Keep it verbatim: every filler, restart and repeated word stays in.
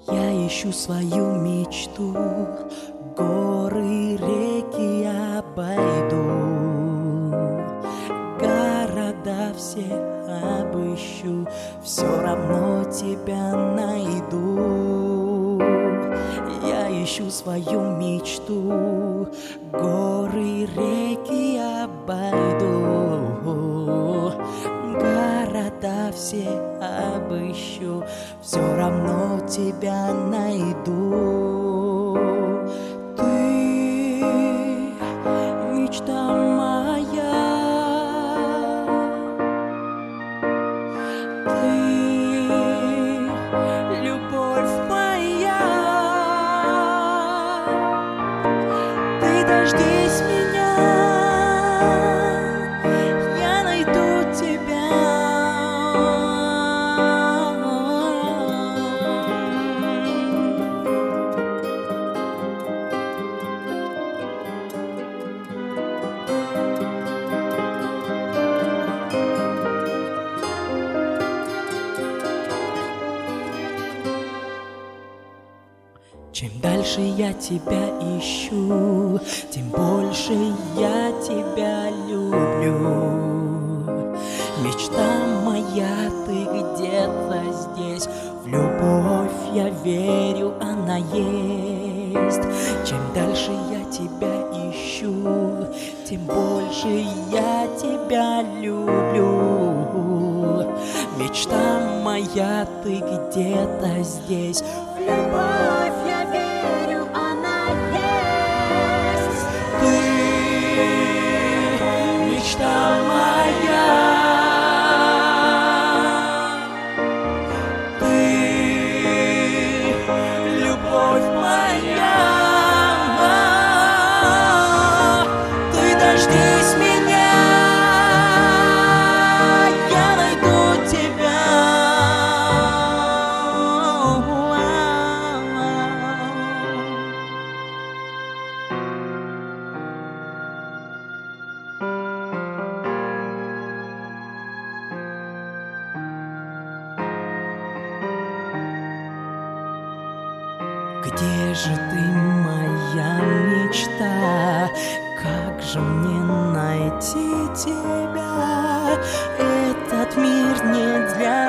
Я ищу свою мечту, горы, реки обойду, города все обыщу, все равно тебя найду. Я ищу свою мечту, горы, реки обойду, города все обыщу, все равно тебя найду. Ты мечта моя, ты любовь моя, ты дождись меня, я найду тебя. Чем дальше я тебя ищу, тем больше я тебя люблю. Мечта моя, ты где-то здесь, в любовь я верю, она есть. Чем дальше я тебя ищу, тем больше я тебя люблю. Мечта моя, ты где-то здесь, в любовь я верю, она есть. Ты мечта моя, ты любовь моя, ты дождись меня, я найду тебя. Где же ты, моя мечта? Как же мне найти тебя? Этот мир не для